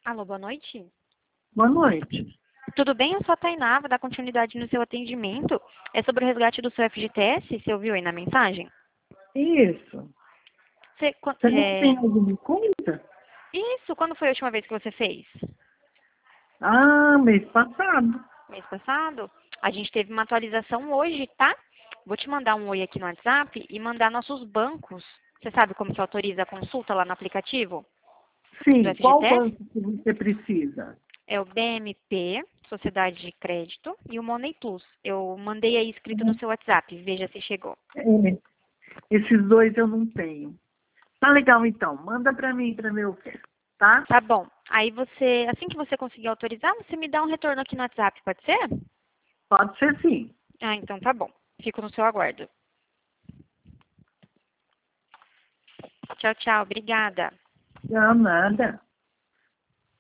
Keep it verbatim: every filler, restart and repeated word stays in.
Alô, boa noite. Boa noite. Tudo bem? Eu sou a Tainá, vou dar continuidade no seu atendimento. É sobre o resgate do seu F G T S, você ouviu aí na mensagem? Isso. Você, quan- Você não é, tem alguma coisa? Isso, quando foi a última vez que você fez? Ah, mês passado. Mês passado? A gente teve uma atualização hoje, tá? Vou te mandar um oi aqui no WhatsApp e mandar nossos bancos. Você sabe como que autoriza a consulta lá no aplicativo do Sim, qual F G T S? banco que você precisa? É o B M P, Sociedade de Crédito, e o Money Plus. Eu mandei aí escrito no seu WhatsApp, veja se chegou. É, esses dois eu não tenho. Tá legal, então. Manda para mim, para meu ver, tá? Tá bom. Aí você, assim que você conseguir autorizar, você me dá um retorno aqui no WhatsApp, pode ser? Pode ser sim. Ah, então tá bom. Fico no seu aguardo. Tchau, tchau. Obrigada. Não, nada.